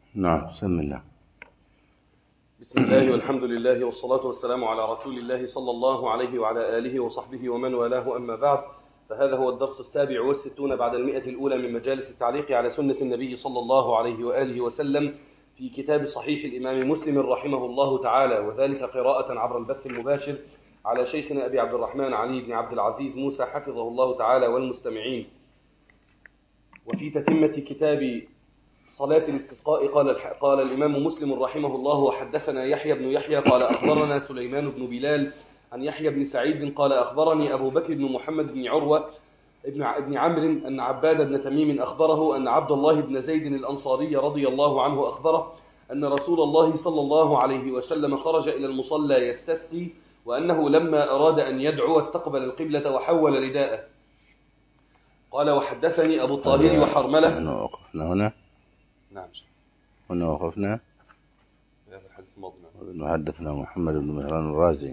نعم، بسم الله. بسم الله والحمد لله والصلاة والسلام على رسول الله صلى الله عليه وعلى آله وصحبه ومن والاه، أما بعد، فهذا هو الدرس 67 بعد 100 الأولى من مجالس التعليق على سنة النبي صلى الله عليه وآله وسلم في كتاب صحيح الإمام مسلم رحمه الله تعالى، وذلك قراءة عبر البث المباشر على شيخنا أبي عبد الرحمن علي بن عبد العزيز موسى حفظه الله تعالى والمستمعين. وفي تتمة كتاب صلاة الاستسقاء قال الإمام مسلم رحمه الله: وحدثنا يحيى بن يحيى قال أخبرنا سليمان بن بلال عن يحيى بن سعيد قال أخبرني أبو بكر بن محمد بن عروة ابن عمرو أن عباد بن تميم أخبره أن عبد الله بن زيد الأنصاري رضي الله عنه أخبره أن رسول الله صلى الله عليه وسلم خرج إلى المصلى يستسقي، وأنه لما أراد أن يدعو استقبل القبلة وحول رداءه. قال: وحدثني أبو الطاهر وحرملة. نحن وقفنا هنا. نعم، هنا وقفنا في هذا الحديث الماضي. حدثنا محمد بن مهران الرازي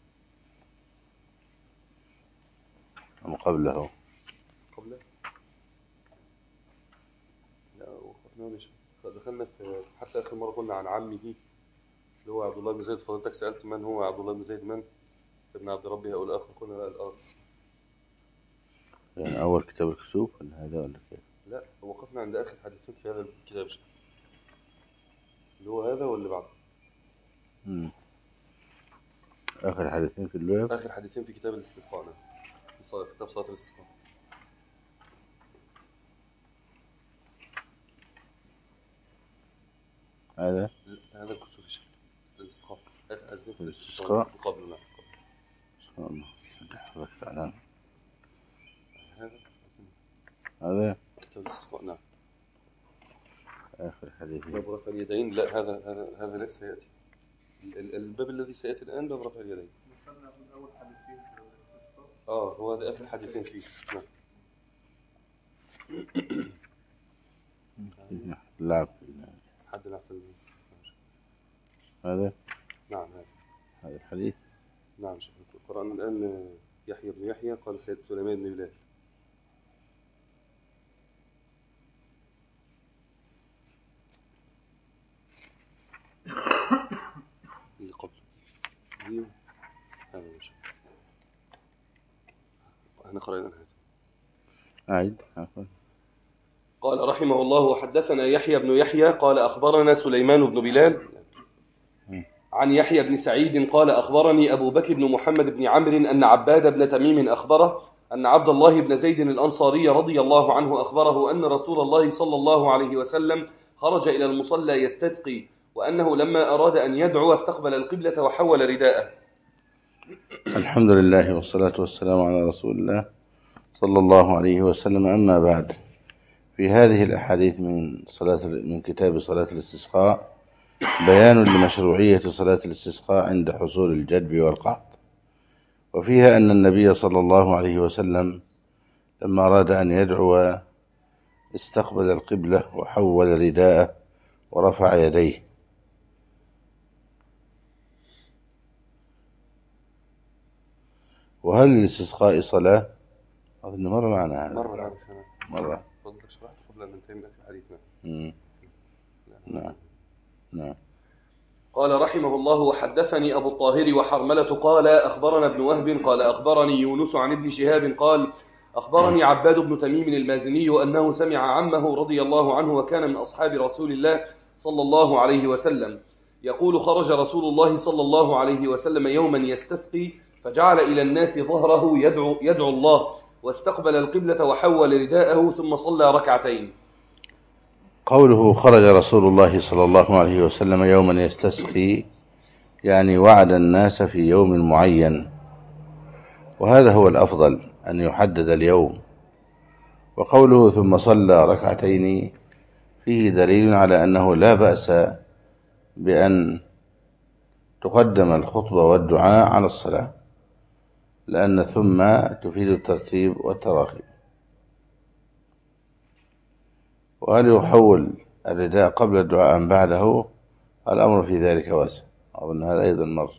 أم قبله؟ لا، وقفنا دخلنا في حتى آخر مرة قلنا عن عمه اللي هو عبد الله بن زيد. فضلتك سألت من هو عبد الله بن زيد، من ابن عبد ربه أو الآخر؟ قلنا لا، الآخر. يعني أول كتاب الكسوف ولا هذا ولا كيف؟ لا، وقفنا عند آخر حديثين في هذا الكتاب، اللي هو هذا واللي بعده. آخر حديثين في الباب، آخر حديثين في كتاب الاستسقاء، في كتاب صلاة الاستسقاء. هذا الكسوف الاستسقاء. آخر حديثين في الاستسقاء قبل. نعم، إن شاء الله. هذا هذا كتاب الاستسقاء. نعم، آخر حديثين. باب رفع اليدين. لا، هذا لسه يأتي. الباب الذي سيأتي الآن باب رفع اليدين. هو هذا آخر حديثين فيه. نعم. لعب حد لعب في هذا. نعم، هذا الحديث. نعم، قرأنا الآن يحيى بن يحيى قال سيد سليمان بن بلال. قبل هذا مش احنا قرأنا هذا. أعيد. قال رحمه الله: وحدثنا يحيى بن يحيى قال أخبرنا سليمان بن بلال عن يحيى بن سعيد قال أخبرني أبو بكر بن محمد بن عمرو أن عباد بن تميم أخبره أن عبد الله بن زيد الأنصاري رضي الله عنه أخبره أن رسول الله صلى الله عليه وسلم خرج إلى المصلى يستسقي، وأنه لما أراد أن يدعو استقبل القبلة وحول رداءه. الحمد لله والصلاة والسلام على رسول الله صلى الله عليه وسلم. أما بعد، في هذه الأحاديث من كتاب صلاة الاستسقاء بيان لمشروعية صلاة الاستسقاء عند حصول الجدب والقحط، وفيها أن النبي صلى الله عليه وسلم لما أراد أن يدعو استقبل القبلة وحول رداءه ورفع يديه. وهل الاستسقاء صلاة؟ أظن مر معنا هذا. مرة. فضلك شرحت قبل أن ننتهي من آخر حديثنا. نعم. قال رحمه الله: وحدثني أبو الطاهر وحرملة قال أخبرنا ابن وهب قال أخبرني يونس عن ابن شهاب قال أخبرني عباد بن تميم المازني أنه سمع عمه رضي الله عنه وكان من أصحاب رسول الله صلى الله عليه وسلم يقول: خرج رسول الله صلى الله عليه وسلم يوما يستسقي، فجعل إلى الناس ظهره يدعو الله، واستقبل القبلة وحول رداءه ثم صلى ركعتين. قوله خرج رسول الله صلى الله عليه وسلم يوما يستسقي يعني وعد الناس في يوم معين، وهذا هو الأفضل أن يحدد اليوم. وقوله ثم صلى ركعتين فيه دليل على أنه لا بأس بأن تقدم الخطبة والدعاء على الصلاة، لأن ثم تفيد الترتيب والتراخي. وهل يحول الرداء قبل الدعاء أم بعده؟ الأمر في ذلك واسع. أظن هذا أيضا مر.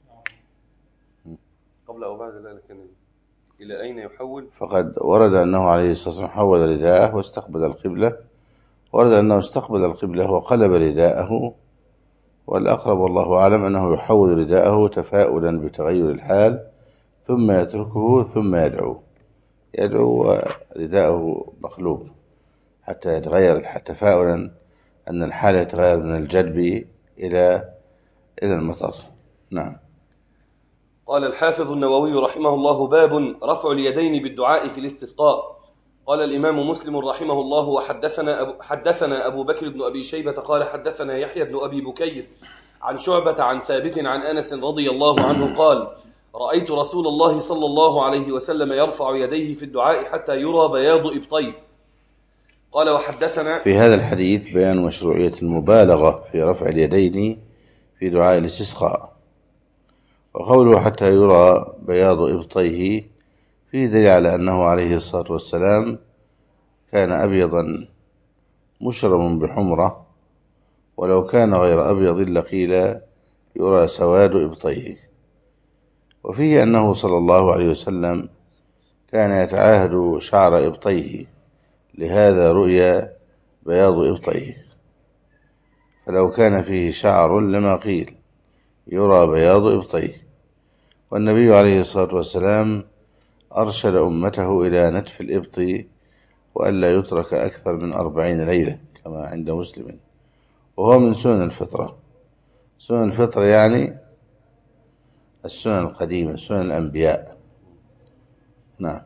قبل أو بعد؟ لا، لكن إلى أين يحول؟ فقد ورد أنه عليه الصلاة والسلام حول رداءه واستقبل القبلة ورد أنه استقبل القبلة وقلب رداءه، والأقرب والله أعلم أنه يحول رداءه تفاؤلا بتغير الحال ثم يتركه ثم يدعو رداءه مقلوب حتى يتغير تفاؤلا أن الحال يتغير من الجدب إلى المطر. نعم. قال الحافظ النووي رحمه الله: باب رفع اليدين بالدعاء في الاستسقاء. قال الإمام مسلم رحمه الله: وحدثنا أبو بكر بن أبي شيبة قال حدثنا يحيى بن أبي بكير عن شعبة عن ثابت عن أنس رضي الله عنه قال: رأيت رسول الله صلى الله عليه وسلم يرفع يديه في الدعاء حتى يرى بياض إبطيه. قال وحدثنا في هذا الحديث بيان مشروعية المبالغة في رفع اليدين في دعاء الاستسقاء، وقوله حتى يرى بياض إبطيه فيه دليل على أنه عليه الصلاة والسلام كان أبيضا مشرم بحمرة، ولو كان غير أبيض لقيل يرى سواد إبطيه. وفيه أنه صلى الله عليه وسلم كان يتعاهد شعر إبطيه، لهذا رؤيا بياض إبطيه، فلو كان فيه شعر لما قيل يرى بياض إبطيه. والنبي عليه الصلاة والسلام أرشد أمته إلى نتف الإبط وألا يترك أكثر من 40 ليلة كما عند مسلم، وهو من سنن الفطرة. سنن الفطرة يعني السنن القديمة، سنن الأنبياء. نعم.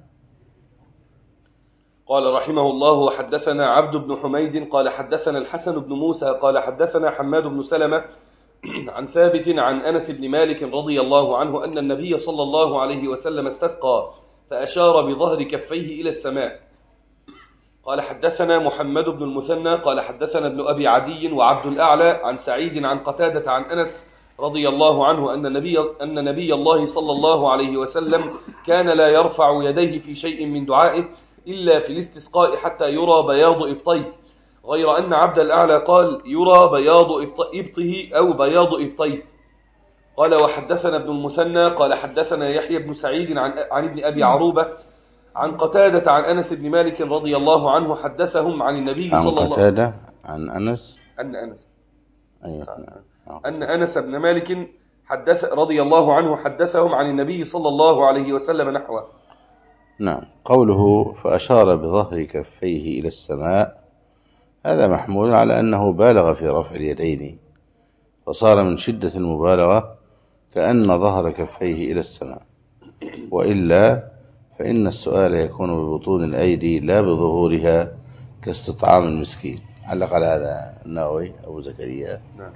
قال رحمه الله: وحدثنا عبد بن حميد قال حدثنا الحسن بن موسى قال حدثنا حماد بن سلمة عن ثابت عن أنس بن مالك رضي الله عنه أن النبي صلى الله عليه وسلم استسقى فأشار بظهر كفيه إلى السماء. قال حدثنا محمد بن المثنى قال حدثنا ابن أبي عدي وعبد الأعلى عن سعيد عن قتادة عن أنس رضي الله عنه أن نبي الله صلى الله عليه وسلم كان لا يرفع يديه في شيء من دعائه إلا في الاستسقاء حتى يرى بياض إبطيه، غير أن عبد الأعلى قال يرى بياض إبطه أو بياض إبطيه. قال وحدثنا ابن المثنى قال حدثنا يحيى بن سعيد عن ابن أبي عروبة عن قتادة عن أنس بن مالك رضي الله عنه حدثهم عن النبي صلى الله عليه وسلم. قتادة عن أنس أن أنس بن مالك رضي الله عنه حدثهم عن النبي صلى الله عليه وسلم نحوه. نعم. قوله فأشار بظهر كفيه إلى السماء هذا محمول على أنه بالغ في رفع اليدين، فصار من شدة المبالغة كأن ظهر كفيه إلى السماء، وإلا فإن السؤال يكون ببطون الأيدي لا بظهورها كاستطعام المسكين. علق على هذا النووي أبو زكريا. نعم.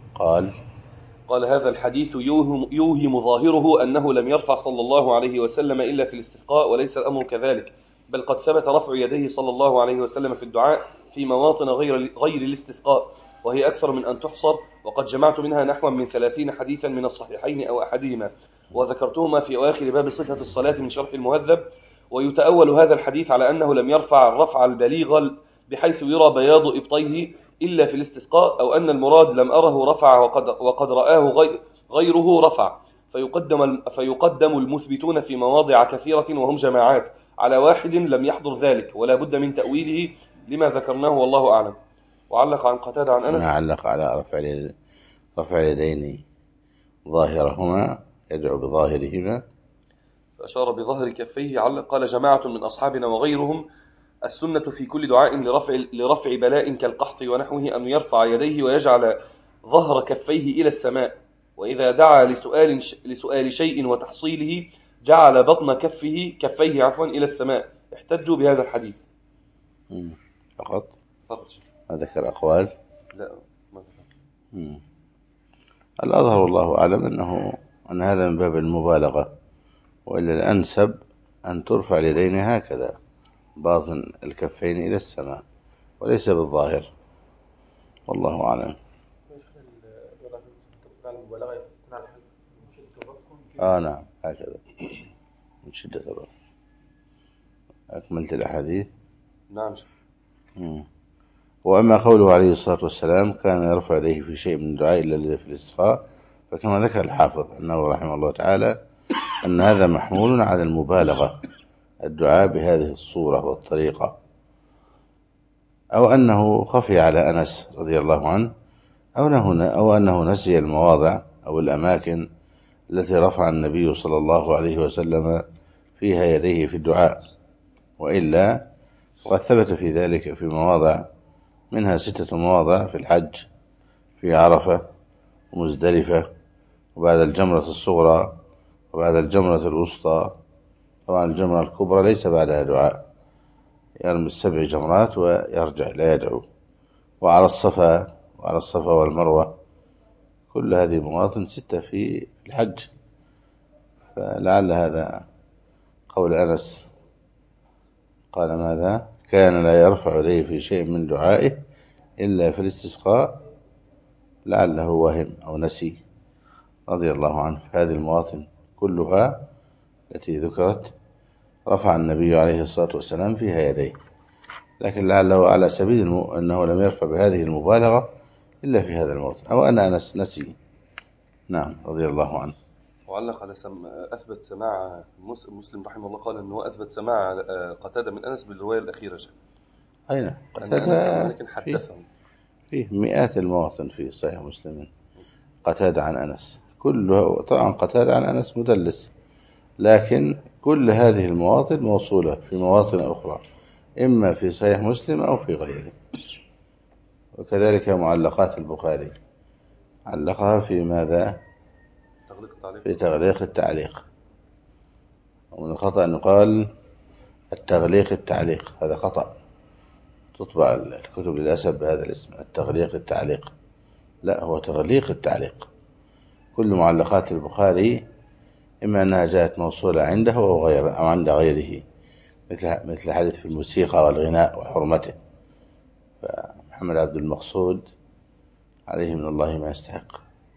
قال هذا الحديث يوهم ظاهره أنه لم يرفع صلى الله عليه وسلم إلا في الاستسقاء، وليس الأمر كذلك، بل قد ثبت رفع يديه صلى الله عليه وسلم في الدعاء في مواطن غير الاستسقاء، وهي أكثر من أن تحصر، وقد جمعت منها نحو من 30 حديثا من الصحيحين أو أحدهما، وذكرتهما في أواخر باب صفة الصلاة من شرح المهذب. ويتأول هذا الحديث على أنه لم يرفع الرفع البليغ بحيث يرى بياض إبطيه إلا في الاستسقاء، أو أن المراد لم أره رفع وقد رآه غيره رفع، فيقدم المثبتون في مواضع كثيرة وهم جماعات على واحد لم يحضر ذلك، ولا بد من تأويله لما ذكرناه والله أعلم. وعلق عن قتادة عن أنس. علق على رفع اليدين ظاهرهما يدعو بظاهرهما، فأشار بظهر كفيه. قال جماعة من أصحابنا وغيرهم: السنة في كل دعاء لرفع بلاء كالقحط ونحوه أن يرفع يديه ويجعل ظهر كفيه إلى السماء، وإذا دعا لسؤال شيء وتحصيله جعل بطن كفيه إلى السماء. احتجوا بهذا الحديث فقط. ما ذكر أقوال؟ لا ما ذكر. الأظهر والله أعلم أن هذا من باب المبالغة، وإلا الأنسب أن ترفع اليدين هكذا باطن الكفين إلى السماء وليس بالظاهر، والله أعلم. نعم هكذا من شدة الرفع. أكملت الأحاديث. نعم. وأما قوله عليه الصلاة والسلام كان يرفع يديه في شيء من الدعاء إلا الذي في الاستسقاء، فكما ذكر الحافظ أنه رحمه الله تعالى أن هذا محمول على المبالغة، الدعاء بهذه الصورة والطريقة. أو أنه خفي على أنس رضي الله عنه، أو أنه نسي المواضع أو الأماكن التي رفع النبي صلى الله عليه وسلم فيها يديه في الدعاء، وإلا وقد ثبت في ذلك في مواضع، منها 6 مواضع في الحج: في عرفة ومزدلفة وبعد الجمرة الصغرى وبعد الجمرة الوسطى. طبعا الجمرة الكبرى ليس بعدها دعاء، يرمي 7 جمرات ويرجع لا يدعو. وعلى الصفا والمروة. كل هذه مواطن 6 في الحج. فلعل هذا قول أنس قال ماذا؟ كان لا يرفع يديه في شيء من دعائه إلا في الاستسقاء، لعله وهم أو نسي رضي الله عنه. هذه المواطن كلها التي ذكرت رفع النبي عليه الصلاة والسلام فيها يديه، لكن لعله على سبيل أنه لم يرفع بهذه المبالغة إلا في هذا الموطن، أو أن أنس نسي. نعم رضي الله عنه. وعلق على أثبت سماع مسلم رحمه الله، قال أنه أثبت سماع قتادة من أنس بالرواية الأخيرة. أين قتادة؟ أنس بن مالك حدثهم فيه مئات المواطن في صحيح مسلم قتادة عن أنس، كله طبعا قتادة عن أنس مدلس، لكن كل هذه المواطن موصولة في مواطن أخرى، إما في صحيح مسلم أو في غيره. وكذلك معلقات البخاري علقها في ماذا؟ في تغليق التعليق. ومن الخطأ أن يقال التغليق التعليق، هذا خطأ، تطبع الكتب للأسف بهذا الاسم، التغليق التعليق. لا، هو تغليق التعليق. كل معلقات البخاري إما أنها جاءت موصولة عنده أو عند غيره، مثل حديث في الموسيقى والغناء وحرمته، فمحمد عبد المقصود عليه من الله ما يستحق.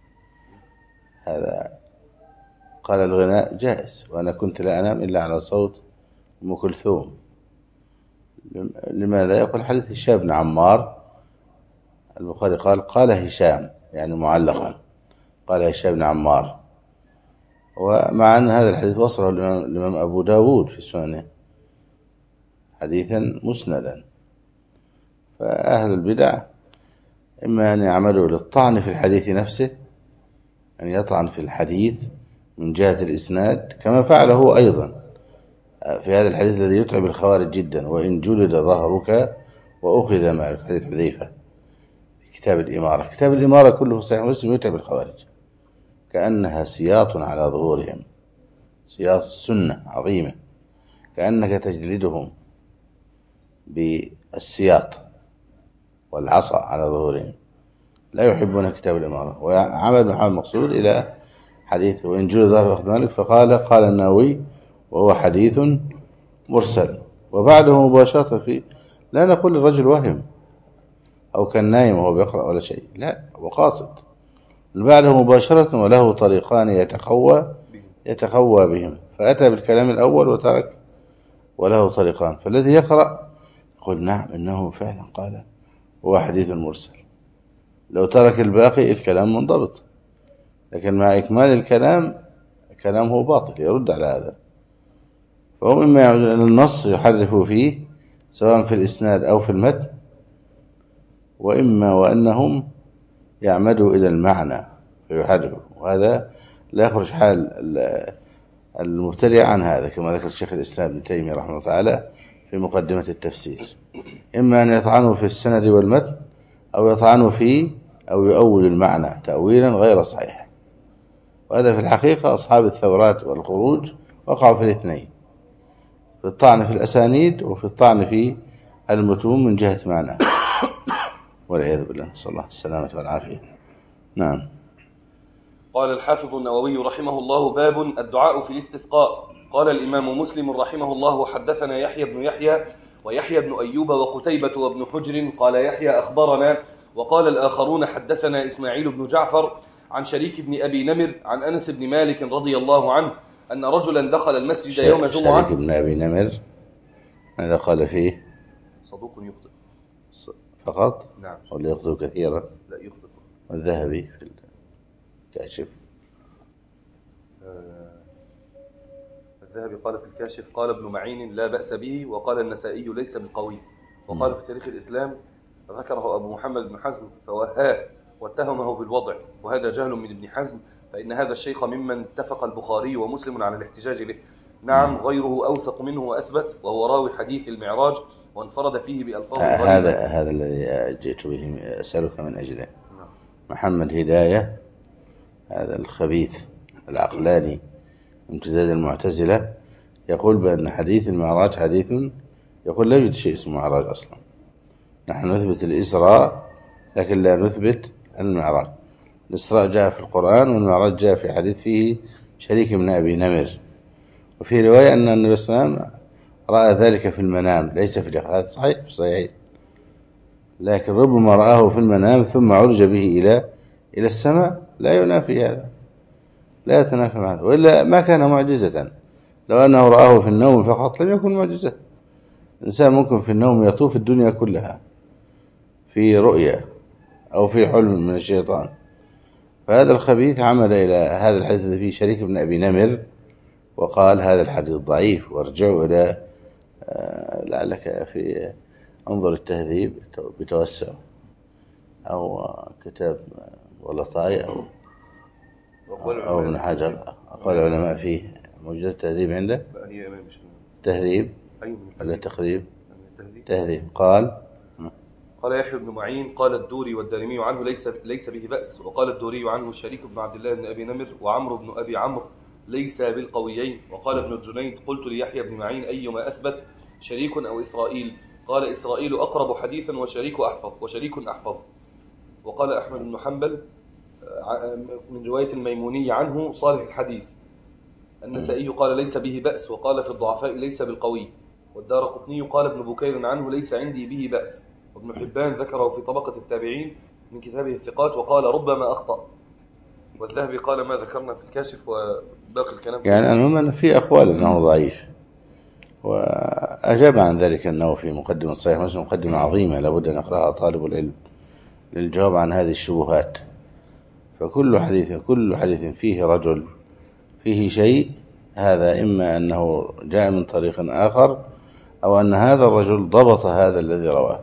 هذا قال الغناء جائز، وأنا كنت لا أنام إلا على صوت أم كلثوم. لماذا؟ يقول حديث هشام بن عمار، البخاري قال هشام، يعني معلقا، قال هشام بن عمار، ومع أن هذا الحديث وصله الإمام أبو داود في سننه حديثا مسندا. فأهل البدع إما أن يعملوا للطعن في الحديث نفسه، أن يطعن في الحديث من جهة الإسناد، كما فعله أيضا في هذا الحديث الذي يتعب الخوارج جدا: وإن جلد ظهرك وأخذ مالك، حديث حذيفة في كتاب الإمارة. كتاب الإمارة كله في صحيح مسلم يتعب الخوارج، كأنها سياط على ظهورهم، سياط السنة عظيمة، كأنك تجلدهم بالسياط والعصا على ظهورهم، لا يحبون كتاب الإمارة. وعمل محمد مقصود إلى حديث وإن جلد ظهر أخذ مالك، قال النووي وهو حديث مرسل. وبعده مباشرة لا نقول الرجل وهم أو كان نايم وهو بيقرأ ولا شيء، لا، هو قاصد. بعده مباشرة وله طريقان يتقوى بهم، فأتى بالكلام الأول وترك وله طريقان. فالذي يقرأ يقول نعم إنه فعلا قال هو حديث مرسل، لو ترك الباقي الكلام منضبط، لكن مع إكمال الكلام كلامه باطل، يرد على هذا. فهم إما يعودون إلى النص يحرفوا فيه سواء في الإسناد أو في المتن، وإما وأنهم يعمدوا إلى المعنى فيحرفوا، وهذا لا يخرج حال المبتدع عن هذا، كما ذكر الشيخ الإسلام ابن تيمية رحمه الله تعالى في مقدمة التفسير: إما أن يطعنوا في السند والمتن، أو يطعنوا فيه أو يؤول المعنى تأويلا غير صحيح. وهذا في الحقيقة أصحاب الثورات والخروج وقعوا في الاثنين، في الطعن في الأسانيد وفي الطعن في المتون من جهة معنى، والعياذ بالله، نسأل الله السلامة والعافية. نعم. قال الحافظ النووي رحمه الله: باب الدعاء في الاستسقاء. قال الإمام مسلم رحمه الله: حدثنا يحيى بن يحيى ويحيى بن أيوب وقتيبة وابن حجر. قال يحيى: أخبرنا. وقال الآخرون: حدثنا إسماعيل بن جعفر عن شريك بن أبي نمر عن أنس بن مالك رضي الله عنه أن رجلا دخل المسجد يوم جمعة. شريك بن أبي نمر ماذا قال فيه؟ صدوق يخطئ فقط؟ نعم. ولا يخطئ كثيرا؟ لا، يخطئ. والذهبي في الكاشف، الذهبي قال في الكاشف: قال ابن معين لا بأس به. وقال النسائي: ليس بالقوي. وقال في تاريخ الإسلام ذكره أبو محمد بن حزم فوهاه واتهمه بالوضع، وهذا جهل من ابن حزم، فإن هذا الشيخ ممن اتفق البخاري ومسلم على الاحتجاج به. نعم، غيره أوثق منه وأثبت، وهو راوي حديث المعراج وانفرد فيه بألفاظ غريبة. هذا الذي جئت به أسألك من أجله. محمد هداية هذا الخبيث العقلاني امتداد المعتزلة يقول بأن حديث المعراج حديث، يقول لا يوجد شيء اسمه معراج أصلا، نحن نثبت الإسراء لكن لا نثبت المعراج. الإسراء جاء في القرآن والمعراج جاء في حديث فيه شريك بن أبي نمر، وفي رواية أن النبي صلى الله عليه وسلم رأى ذلك في المنام ليس في اليقظة. هذا صحيح، لكن ربما رآه في المنام ثم عرج به إلى السماء، لا ينافي هذا، لا يتنافى مع هذا، وإلا ما كان معجزة. لو أنه رآه في النوم فقط لم يكن معجزة. الإنسان ممكن في النوم يطوف الدنيا كلها في رؤية أو في حلم من الشيطان. فهذا الخبيث عمل إلى هذا الحديث الذي فيه شريك بن أبي نمر وقال هذا الحديث ضعيف، وارجعوا إلى لعلك في انظر التهذيب بتوسع أو كتاب ولطاي أو ابن حجر، أقوال العلماء فيه موجود التهذيب عنده. تهذيب ولا تقريب؟ تهذيب. قال يحيى بن معين قال الدوري والدارمي عنه ليس به بأس، وقال الدوري عنه الشريك بن عبد الله بن أبي نمر وعمرو بن أبي عمرو ليس بالقويين. وقال ابن الجنيد قلت ليحيى بن معين أيما أثبت شريك أو إسرائيل؟ قال إسرائيل أقرب حديثا وشريك أحفظ. وقال أحمد بن حنبل من رواية الميموني عنه صالح الحديث. النسائي قال ليس به بأس، وقال في الضعفاء ليس بالقوي. والدارقطني قال ابن بكير عنه ليس عندي به بأس. وابن حبان ذكره في طبقة التابعين من كتابه الثقات وقال ربما أخطأ. والذهبي قال ما ذكرنا في الكاشف وباقي الكلام. يعني المهم في أقوال أنه ضعيف، وأجاب عن ذلك أنه في مقدمة صحيح مسلم مقدمة عظيمة لابد أن يقرأها طالب العلم للجواب عن هذه الشبهات. فكل حديث فيه رجل فيه شيء، هذا إما أنه جاء من طريق آخر أو أن هذا الرجل ضبط هذا الذي رواه.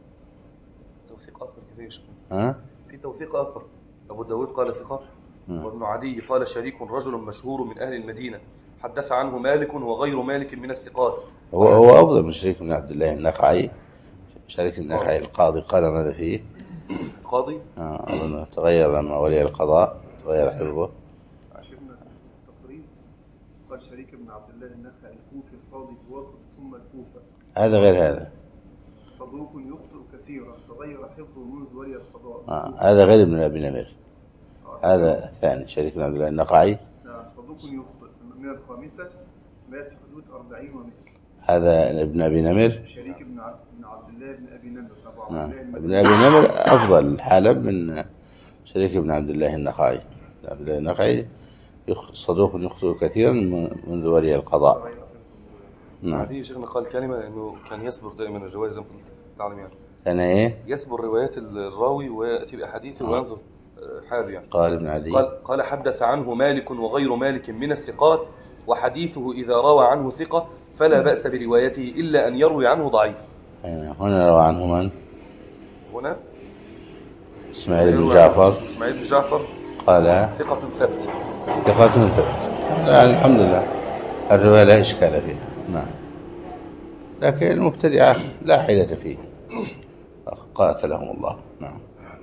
توثيق آخر كثير. في توثيق آخر أبو داود قال ثقة، وابن عدي قال شريك رجل مشهور من أهل المدينة حدث عنه مالك وغير مالك من الثقات. هو أفضل من شريك بن عبد الله النخعي. شريك النخعي القاضي قال ماذا فيه؟ القاضي أظن تغير لما ولي القضاء تغير حفظه. عشرنا تقريب قال شريك بن عبد الله النخعي الكوفي القاضي بواسط ثم الكوفة. هذا غير هذا. صدوق يخطئ كثيرا تغير حفظه منذ ولي القضاء. هذا غير ابن أبي نمر. هذا الثاني شريك بن عبد الله النخعي. صدوق يخطئ من الخامسة مات في حدود 40 و100. هذا ابن أبي نمر. شريك بن عبد الله بن أبي نمر. ابن أبي نمر أفضل حالة من شريك بن عبد الله النخعي. عبد الله النخعي صدوق يخطئ كثيرا منذ ولي القضاء. نعم. هذه شيخنا قال كلمة إنه كان يصبر دائما الرواية زي ما تعلم يعني. كان إيه؟ يصبر روايات الراوي ويأتي بأحاديثه وينظر حاله يعني. قال ابن عدي قال حدث عنه مالك وغير مالك من الثقات، وحديثه إذا روى عنه ثقة فلا بأس بروايته إلا أن يروي عنه ضعيف. هنا روى عنه من؟ هنا إسماعيل بن جعفر. قال ثقة ثبت. يعني الحمد لله الرواية لا إشكال فيها. نعم. لكن المبتدعة لا حيلة فيه قاتلهم الله. نعم.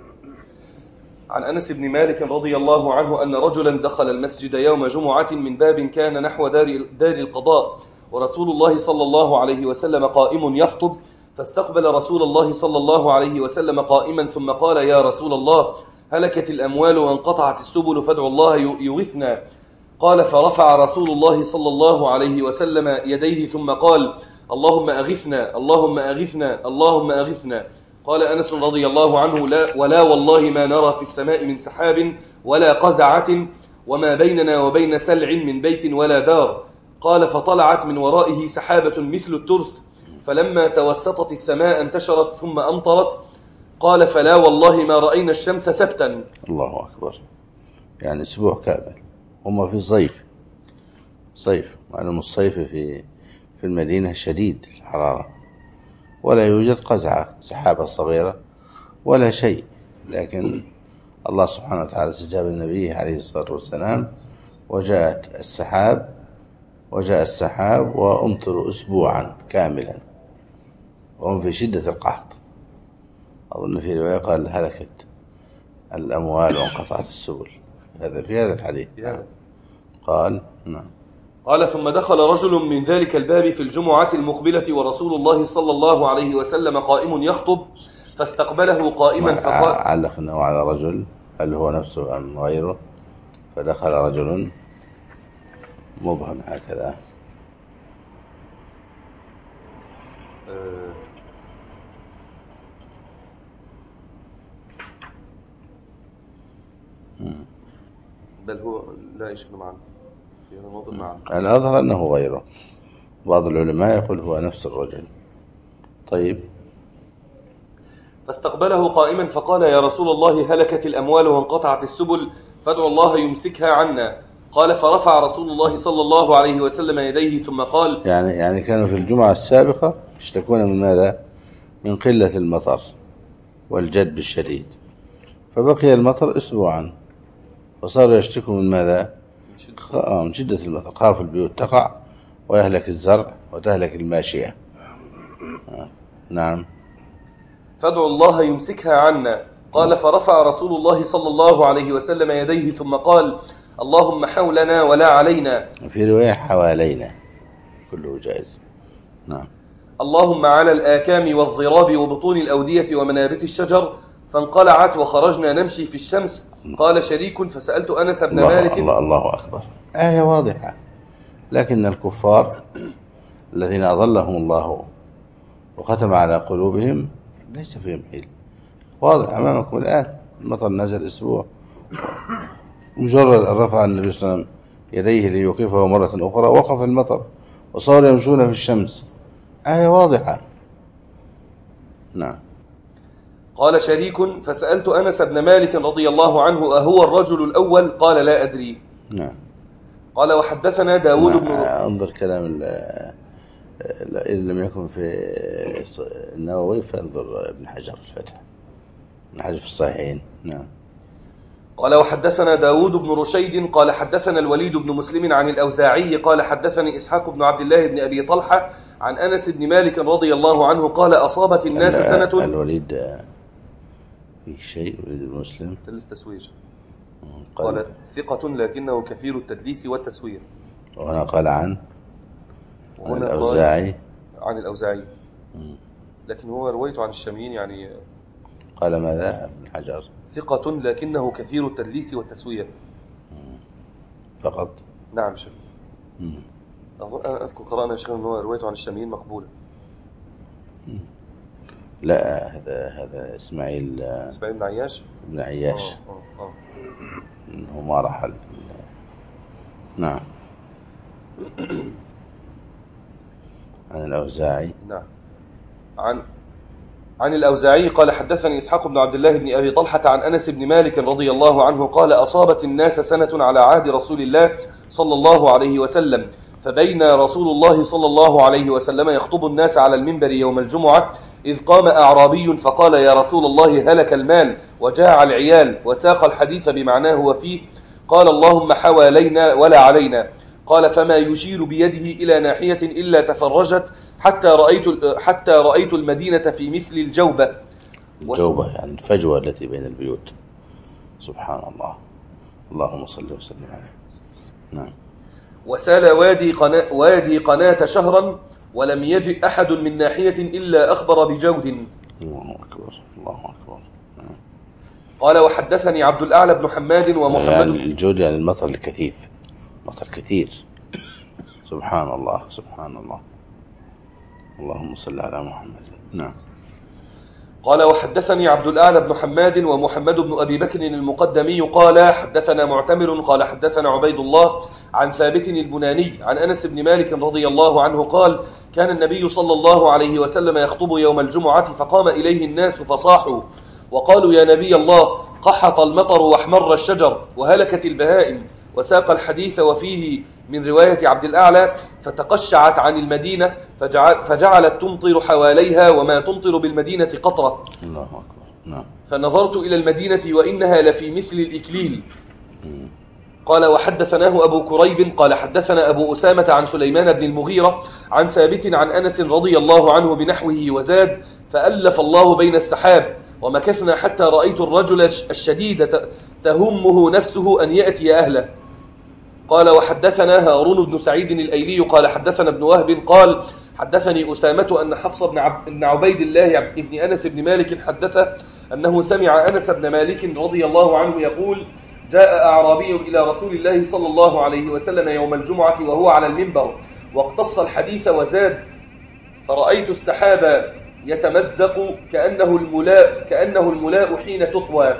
عن أنس بن مالك رضي الله عنه أن رجلا دخل المسجد يوم جمعة من باب كان نحو دار القضاء، ورسول الله صلى الله عليه وسلم قائم يخطب، فاستقبل رسول الله صلى الله عليه وسلم قائما ثم قال يا رسول الله هلكت الأموال وانقطعت السبل فادعوا الله يغثنا. قال فرفع رسول الله صلى الله عليه وسلم يديه ثم قال اللهم أغثنا اللهم أغثنا اللهم أغثنا. قال أنس رضي الله عنه ولا والله ما نرى في السماء من سحاب ولا قزعة وما بيننا وبين سلع من بيت ولا دار. قال فطلعت من ورائه سحابة مثل الترس، فلما توسطت السماء انتشرت ثم أمطرت. قال فلا والله ما رأينا الشمس سبتا. الله أكبر. يعني أسبوع كامل هم في صيف معلوم الصيف في المدينة شديد الحرارة، ولا يوجد قزعة سحابة صغيرة ولا شيء، لكن الله سبحانه وتعالى استجاب النبي عليه الصلاة والسلام، وجاء السحاب وأمطروا أسبوعا كاملا وهم في شدة القحط. أظن في رواية قال هلكت الأموال وانقطعت السبل، هذا في هذا الحديث. قال نعم. قال ثم دخل رجل من ذلك الباب في الجمعة المقبلة ورسول الله صلى الله عليه وسلم قائم يخطب، فاستقبله قائما فقال. علق أنه على رجل، هل هو نفسه أم غيره؟ فدخل رجل مبهم هكذا. بل هو لا يشكل معنا في هذا الموضوع معنا. الأظهر أنه غيره، بعض العلماء يقول هو نفس الرجل. طيب. فاستقبله قائما فقال يا رسول الله هلكت الأموال وانقطعت السبل فادعوا الله يمسكها عنا. قال فرفع رسول الله صلى الله عليه وسلم يديه ثم قال. يعني كانوا في الجمعة السابقة يشتكون من ماذا؟ من قلة المطر والجدب الشديد، فبقي المطر أسبوعا، فصاروا يشتكوا من ماذا؟ من شدة المطر، خاف البيوت تقع ويهلك الزرع وتهلك الماشية. نعم. فادعوا الله يمسكها عنا. قال فرفع رسول الله صلى الله عليه وسلم يديه ثم قال اللهم حولنا ولا علينا. في رواية حوالينا، كله جائز. نعم. اللهم على الآكام والضراب وبطون الأودية ومنابت الشجر. فانقلعت وخرجنا نمشي في الشمس. قال شريك فسألت أنس بن مالك. الله أكبر، آية واضحة، لكن الكفار الذين أضلهم الله وختم على قلوبهم ليس فيهم حيل. واضح أمامكم الآن، المطر نزل أسبوع، مجرد أن رفع النبي صلى الله عليه وسلم يديه ليوقفه مرة أخرى وقف المطر وصاروا يمشون في الشمس، آية واضحة. نعم. قال شريك فسألت أنس بن مالك رضي الله عنه أهو الرجل الأول؟ قال لا أدري. نعم. قال وحدثنا داود بن. انظر كلام إذا لم يكن في النووي فانظر ابن حجر في الفتح، ابن حجر في الصحيحين. نعم. قال وحدثنا داود بن رشيد قال حدثنا الوليد بن مسلم عن الأوزاعي قال حدثني إسحاق بن عبد الله بن أبي طلحة عن أنس بن مالك رضي الله عنه قال أصابت الناس سنة. الوليد في شيء، الوليد بن مسلم التسويج. قال ثقة لكنه كثير التدليس والتسوير. وهنا قال عن الأوزاعي. عن الأوزاعي، لكن هو روايته عن الشاميين يعني. قال ماذا ابن حجر؟ ثقة لكنه كثير التدليس والتسوير فقط. نعم شيخ. أنا أذكر قرأنا يا شيخ أنه روايته عن الشاميين مقبولة. لا، هذا إسماعيل بن عياش. ابن عياش. هو ما رحل. نعم. عن الأوزاعي. نعم. عن الأوزاعي قال حدثني إسحاق بن عبد الله بن أبي طلحة عن أنس بن مالك رضي الله عنه قال أصابت الناس سنة على عهد رسول الله صلى الله عليه وسلم، فبين رسول الله صلى الله عليه وسلم يخطب الناس على المنبر يوم الجمعة إذ قام أعرابي فقال يا رسول الله هلك المال وجاع العيال، وساق الحديث بمعناه وفيه. قال اللهم حوالينا ولا علينا. قال فما يشير بيده إلى ناحية إلا تفرجت حتى رأيت المدينة في مثل الجوبة. الجوبة يعني الفجوة التي بين البيوت. سبحان الله، اللهم صل وسلم عليه. نعم. وسال وادي قناة شهرا ولم يجئ أحد من ناحية إلا أخبر بجود. الله أكبر، الله أكبر. نعم. قال وحدثني عبد الأعلى بن حماد ومحمد. يعني الجود يعني المطر الكثيف، مطر كثير. سبحان الله، سبحان الله، اللهم صل على محمد. نعم. قال وحدثني عبد الأعلى بن حماد ومحمد بن أبي بكر المقدمي قال حدثنا معتمر قال حدثنا عبيد الله عن ثابت البناني عن أنس بن مالك رضي الله عنه قال كان النبي صلى الله عليه وسلم يخطب يوم الجمعة فقام إليه الناس فصاحوا وقالوا يا نبي الله قحط المطر واحمر الشجر وهلكت البهائم، وساق الحديث وفيه من رواية عبد الأعلى: فتقشعت عن المدينة فجعلت تمطر حواليها وما تمطر بالمدينة قطرة. الله أكبر. نعم. فنظرت إلى المدينة وإنها لفي مثل الإكليل. قال: وحدثناه أبو كريب قال: حدثنا أبو أسامة عن سليمان بن المغيرة عن ثابت عن أنس رضي الله عنه بنحوه وزاد: فألف الله بين السحاب ومكثنا حتى رأيت الرجل الشديد تهمه نفسه أن يأتي أهله. قال: وحدثنا هارون بن سعيد الأيلي قال: حدثنا ابن وهب قال: حدثني أسامة أن حفص بن عبيد الله بن أنس بن مالك حدثه أنه سمع أنس بن مالك رضي الله عنه يقول: جاء أعرابي إلى رسول الله صلى الله عليه وسلم يوم الجمعة وهو على المنبر واقتص الحديث وزاد: فرأيت السحاب يتمزق كأنه الملاء حين تطوى.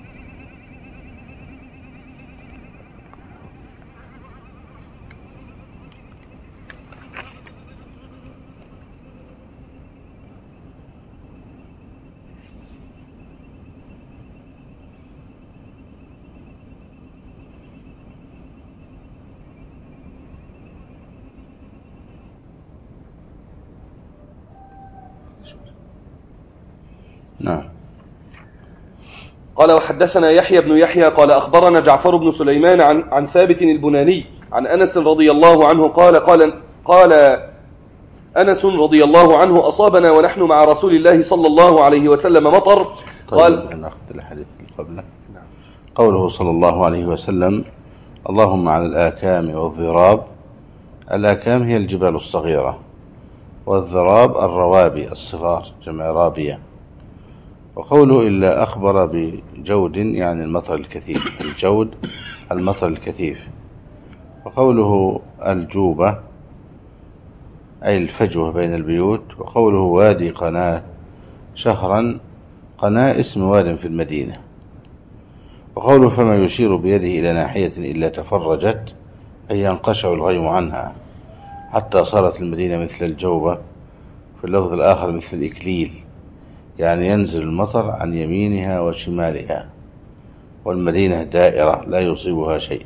نعم. قال: وحدثنا يحيى بن يحيى قال: أخبرنا جعفر بن سليمان عن ثابت البناني عن أنس رضي الله عنه قال أنس رضي الله عنه: أصابنا ونحن مع رسول الله صلى الله عليه وسلم مطر. قال: نأخذ الحديث قبله. قوله صلى الله عليه وسلم: اللهم على الآكام والضراب. الآكام هي الجبال الصغيرة، والضراب الروابي الصغار جمع رابية. وقوله إلا أخبر بجود يعني المطر الكثيف، الجود المطر الكثيف. وقوله الجوبة أي الفجوة بين البيوت. وقوله وادي قناة شهرا، قناة اسم واد في المدينة. وقوله فما يشير بيده إلى ناحية إلا تفرجت، أي ينقشع الغيم عنها حتى صارت المدينة مثل الجوبة. في اللفظ الآخر مثل الإكليل، يعني ينزل المطر عن يمينها وشمالها، والمدينة دائرة لا يصيبها شيء.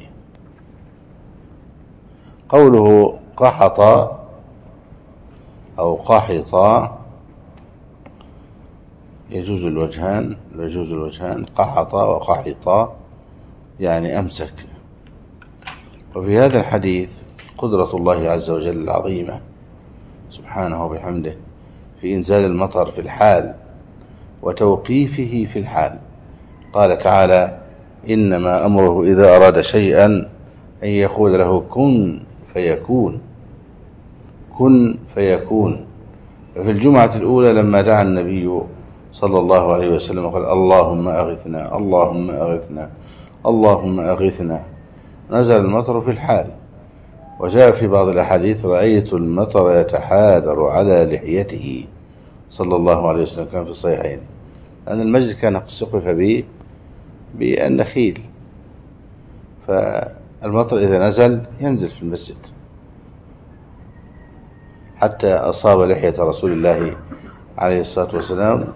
قوله قحط أو قحط يجوز الوجهان، قحط وقحط يعني أمسك. وفي هذا الحديث قدرة الله عز وجل العظيمة سبحانه وبحمده في إنزال المطر في الحال وتوقيفه في الحال. قال تعالى: إنما أمره إذا أراد شيئا أن يقول له كن فيكون. كن فيكون. ففي الجمعة الأولى لما دعا النبي صلى الله عليه وسلم قال: اللهم أغثنا اللهم أغثنا اللهم أغثنا، نزل المطر في الحال. وجاء في بعض الأحاديث: رأيت المطر يتحادر على لحيته صلى الله عليه وسلم، كان في الصحيحين، أن المسجد كان سقف به بالنخيل، فالمطر إذا نزل ينزل في المسجد حتى أصاب لحية رسول الله عليه الصلاة والسلام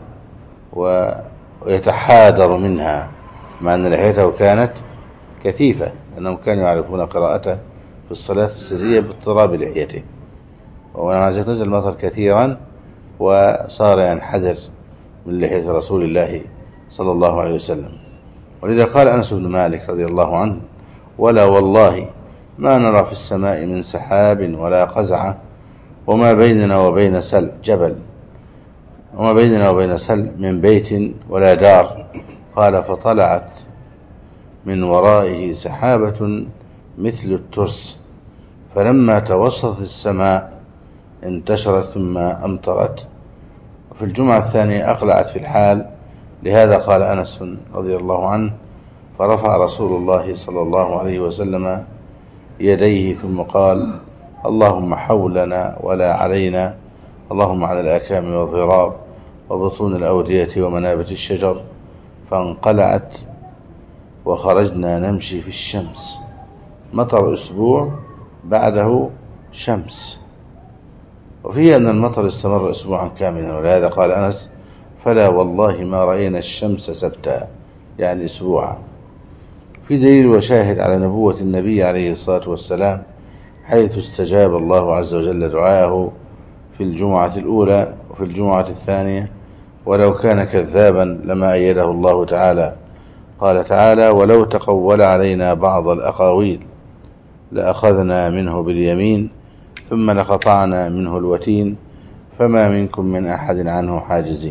ويتحادر منها، مع أن لحيته كانت كثيفة، لأنهم كانوا يعرفون قراءته في الصلاة السرية باضطراب لحيته. ومع ذلك نزل المطر كثيرا وصار ينحدر من لحية رسول الله صلى الله عليه وسلم. ولذا قال أنس بن مالك رضي الله عنه: ولا والله ما نرى في السماء من سحاب ولا قزعة، وما بيننا وبين سل جبل، وما بيننا وبين سل من بيت ولا دار. قال: فطلعت من ورائه سحابة مثل الترس، فلما توسطت السماء انتشرت ثم أمطرت. وفي الجمعة الثانية أقلعت في الحال. لهذا قال أنس رضي الله عنه: فرفع رسول الله صلى الله عليه وسلم يديه ثم قال: اللهم حولنا ولا علينا، اللهم على الأكام والضراب وبطون الأودية ومنابت الشجر. فانقلعت وخرجنا نمشي في الشمس. مطر أسبوع بعده شمس. وفيه أن المطر استمر أسبوعا كاملا، ولهذا قال أنس: فلا والله ما رأينا الشمس سبتا، يعني أسبوعا. في دليل وشاهد على نبوة النبي عليه الصلاة والسلام حيث استجاب الله عز وجل دعاءه في الجمعة الأولى وفي الجمعة الثانية، ولو كان كذابا لما أيده الله تعالى. قال تعالى: ولو تقول علينا بعض الأقاويل لأخذنا منه باليمين ثم لقطعنا منه الوتين فما منكم من أحد عنه حاجزين.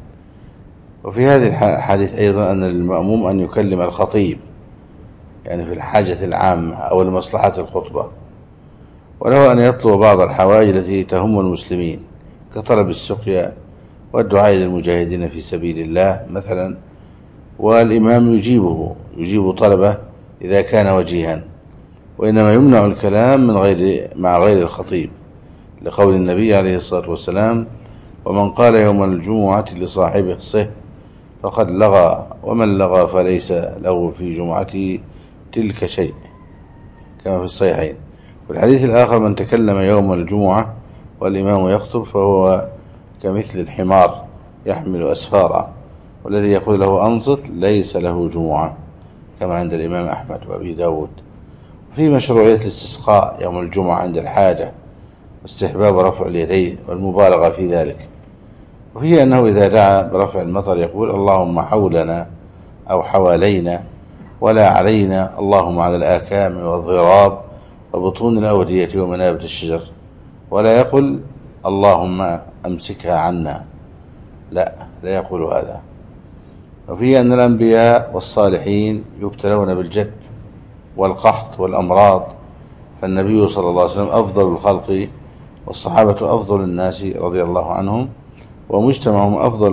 وفي هذه الحديث أيضا أن للمأموم أن يكلم الخطيب، يعني في الحاجة العامة أو لمصلحة الخطبة، وله أن يطلب بعض الحوائج التي تهم المسلمين كطلب السقيا والدعاء للمجاهدين في سبيل الله مثلا، والإمام يجيب طلبه إذا كان وجيها، وإنما يمنع الكلام مع غير الخطيب، لقول النبي عليه الصلاة والسلام: ومن قال يوم الجمعة لصاحبه صه فقد لغى، ومن لغى فليس له في جمعته تلك شيء، كما في الصحيحين. والحديث الآخر: من تكلم يوم الجمعة والإمام يخطب فهو كمثل الحمار يحمل أسفارا، والذي يقول له أنصت ليس له جمعة، كما عند الإمام أحمد وأبي داود. في مشروعية الاستسقاء يوم الجمعة عند الحاجة، واستحباب رفع اليدين والمبالغة في ذلك. وفيه أنه إذا دعا برفع المطر يقول: اللهم حولنا أو حوالينا ولا علينا، اللهم على الآكام والضراب وبطون الأودية ومنابت الشجر، ولا يقل اللهم أمسكها عنا، لا يقول هذا. وفيه أن الأنبياء والصالحين يبتلون بالجد والقحط والأمراض، فالنبي صلى الله عليه وسلم أفضل الخلق، والصحابة أفضل الناس رضي الله عنهم، ومجتمعهم أفضل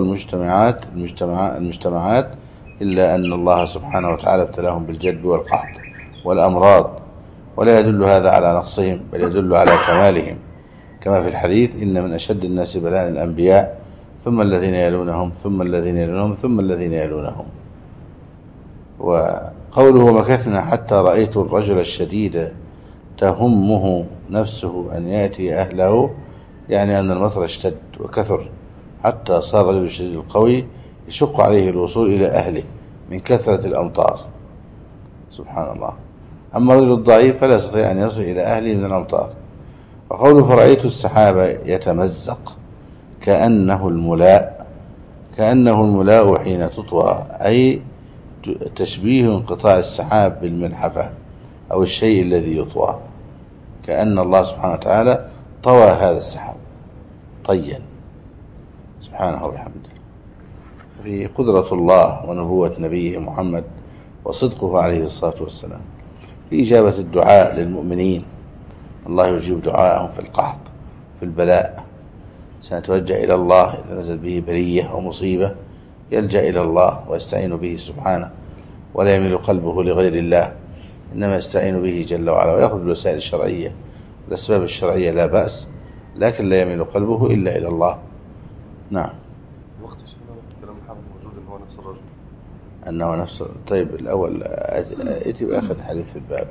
المجتمعات، إلا أن الله سبحانه وتعالى ابتلاهم بالجد والقحط والأمراض، ولا يدل هذا على نقصهم، بل يدل على كمالهم، كما في الحديث: إن من أشد الناس بلاء الأنبياء ثم الذين يلونهم ثم الذين يلونهم ثم الذين يلونهم. وقوله: مكثنا حتى رأيت الرجل الشديد تهمه نفسه أن يأتي أهله، يعني أن المطر اشتد وكثر حتى صار الرجل الشديد القوي يشق عليه الوصول إلى أهله من كثرة الأمطار، سبحان الله. أما الرجل الضعيف فلا يستطيع أن يصل إلى أهله من الأمطار. وقوله: فرأيت السحاب يتمزق كأنه الملاء حين تطوى، أي تشبيه انقطاع السحاب بالملحفة أو الشيء الذي يطوى، كأن الله سبحانه وتعالى طوى هذا السحاب طيا سبحانه وبحمده. في قدرة الله ونبوة نبيه محمد وصدقه عليه الصلاة والسلام في إجابة الدعاء للمؤمنين، الله يجيب دعاءهم في القحط في البلاء. سنتوجه إلى الله إذا نزل به بلية ومصيبة، يلجأ إلى الله ويستعين به سبحانه، ولا يميل قلبه لغير الله، إنما يستعين به جل وعلا، ويأخذ بالوسائل الشرعية والأسباب الشرعية لا بأس، لكن لا يميل قلبه إلا إلى الله. نعم. وقت كلام الحافظ موجود أنه نفس الرجل، أنه نفس. طيب الأول أتي بآخر الحديث في الباب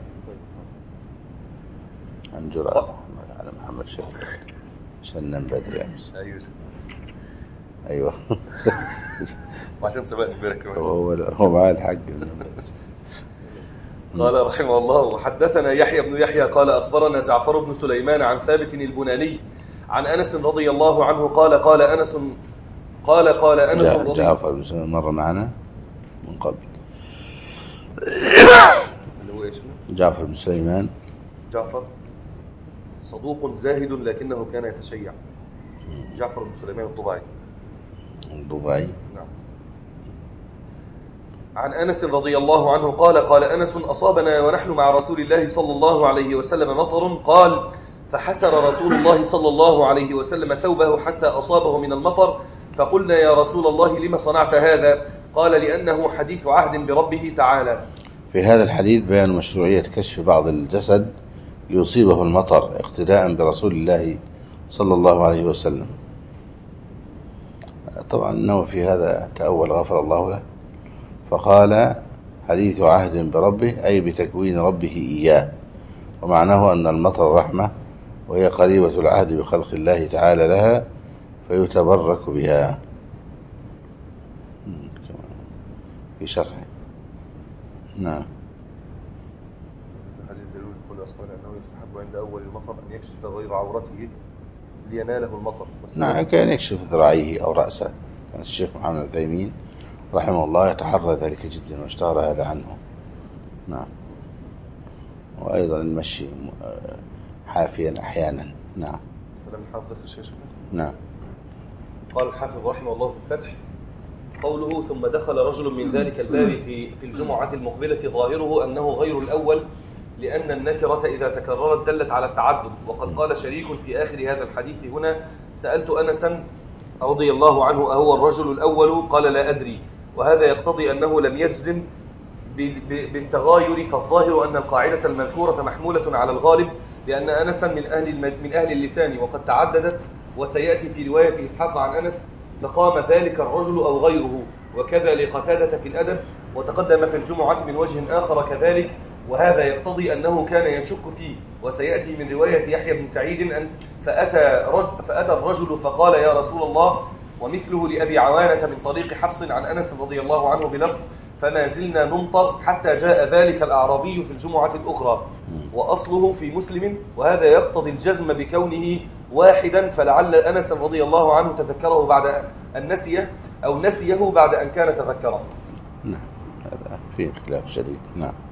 عن جراء على محمد شهر عشان ننام بدري أمس. أيوه وعشان سبقني بيرك هو معاه الحق. قال رحمه الله: وحدثنا يحيى بن يحيى قال أخبرنا جعفر بن سليمان عن ثابت البناني عن أنس رضي الله عنه قال أنس جعفر بن سليمان مر معنا من قبل. اللي هو إيش؟ جعفر بن سليمان. جعفر صدوق زاهد لكنه كان يتشيع. جعفر بن سليمان الضبعي. نعم. عن أنس رضي الله عنه قال أنس: أصابنا ونحن مع رسول الله صلى الله عليه وسلم مطر، قال: فحسر رسول الله صلى الله عليه وسلم ثوبه حتى أصابه من المطر، فقلنا: يا رسول الله لما صنعت هذا؟ قال: لأنه حديث عهد بربه تعالى. في هذا الحديث بيان مشروعية كشف بعض الجسد ليصيبه المطر اقتداء برسول الله صلى الله عليه وسلم. طبعا أنه في هذا تأول غفر الله له، فقال: حديث عهد بربه، أي بتكوين ربه إياه، ومعناه أن المطر رحمة، وهي قريبة العهد بخلق الله تعالى لها فيتبرك بها. في شرحه. نعم. حديث دلول كل أصحابنا أنه يستحب عند أول المطر أن يكشف غير عورته ليناله المطر. نعم، كان يكشف ذراعيه أو رأسه. كان الشيخ محمد العثيمين رحمه الله يتحرى ذلك جدا واشتهر هذا عنه. نعم. وأيضا المشي حافيا أحيانا. نعم. كلام الحافظ في الشيخ. نعم. قال الحافظ رحمه الله في الفتح قوله ثم دخل رجل من ذلك الباب في الجمعة المقبلة ظاهره أنه غير الأول، لأن النكرة إذا تكررت دلت على التعدد. وقد قال شريك في آخر هذا الحديث هنا: سألت أنسا رضي الله عنه أهو الرجل الأول؟ قال لا أدري. وهذا يقتضي أنه لم يجزم بالتغاير، فالظاهر أن القاعدة المذكورة محمولة على الغالب، لأن أنسا من أهل اللسان وقد تعددت، وسيأتي في رواية إسحاق عن أنس: فقام ذلك الرجل أو غيره. وكذا لقتادة في الأدب، وتقدم في الجمعة من وجه آخر كذلك، وهذا يقتضي أنه كان يشك فيه. وسيأتي من رواية يحيى بن سعيد أن فأتى الرجل فقال: يا رسول الله. ومثله لأبي عوانة من طريق حفص عن أنس رضي الله عنه بلفظ: فما زلنا نمطر حتى جاء ذلك الأعرابي في الجمعة الأخرى. وأصله في مسلم، وهذا يقتضي الجزم بكونه واحدا، فلعل أنس رضي الله عنه تذكره بعد أن نسيه، أو نسيه بعد أن كان تذكره. نعم، هذا فيه خلاف شديد. نعم.